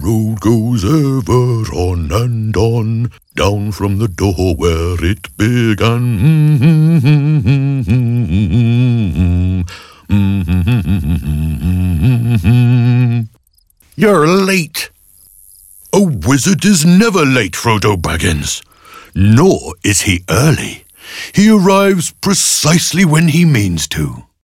road goes ever on and on, down from the door where it began. You're late. A wizard is never late, Frodo Baggins. Nor is he early. He arrives precisely when he means to.